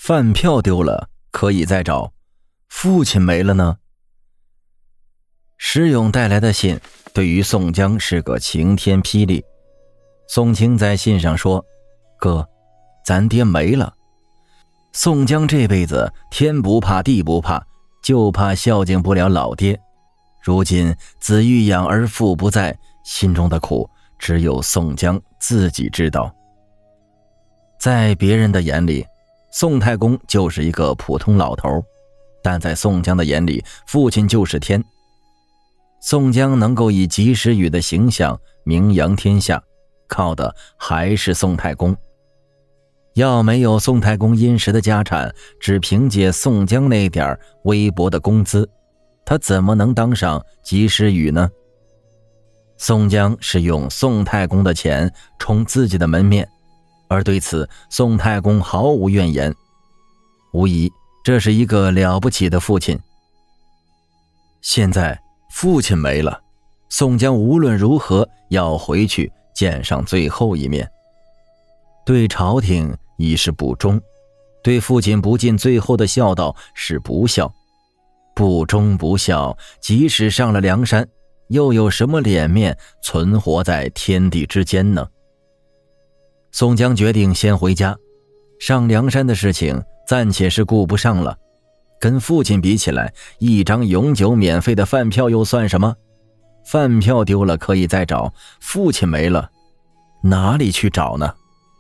饭票丢了可以再找，父亲没了呢？石勇带来的信对于宋江是个晴天霹雳。宋清在信上说：哥，咱爹没了。宋江这辈子天不怕地不怕，就怕孝敬不了老爹。如今子欲养而父不在，心中的苦只有宋江自己知道。在别人的眼里，宋太公就是一个普通老头，但在宋江的眼里，父亲就是天。宋江能够以及时雨的形象名扬天下，靠的还是宋太公。要没有宋太公殷实的家产，只凭借宋江那点微薄的工资，他怎么能当上及时雨呢？宋江是用宋太公的钱充自己的门面，而对此宋太公毫无怨言。无疑这是一个了不起的父亲。现在父亲没了，宋江无论如何要回去见上最后一面。对朝廷已是不忠，对父亲不尽最后的孝道是不孝。不忠不孝，即使上了梁山，又有什么脸面存活在天地之间呢？宋江决定先回家，上梁山的事情暂且是顾不上了。跟父亲比起来，一张永久免费的饭票又算什么？饭票丢了可以再找，父亲没了，哪里去找呢？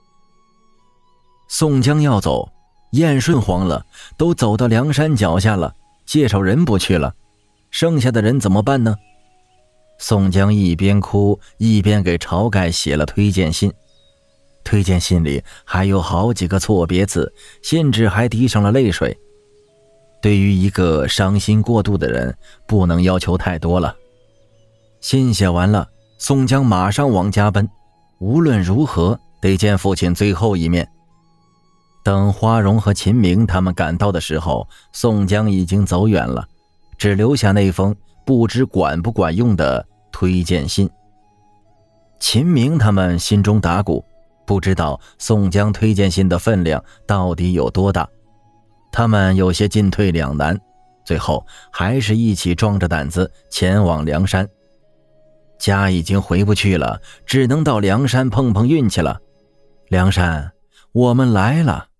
宋江要走，燕顺慌了，都走到梁山脚下了，介绍人不去了，剩下的人怎么办呢？宋江一边哭一边给晁盖写了推荐信，推荐信里还有好几个错别字，信纸还滴上了泪水。对于一个伤心过度的人，不能要求太多了。信写完了，宋江马上往家奔，无论如何得见父亲最后一面。等花荣和秦明他们赶到的时候，宋江已经走远了，只留下那封不知管不管用的推荐信。秦明他们心中打鼓，不知道宋江推荐信的分量到底有多大，他们有些进退两难，最后还是一起壮着胆子前往梁山。家已经回不去了，只能到梁山碰碰运气了。梁山，我们来了。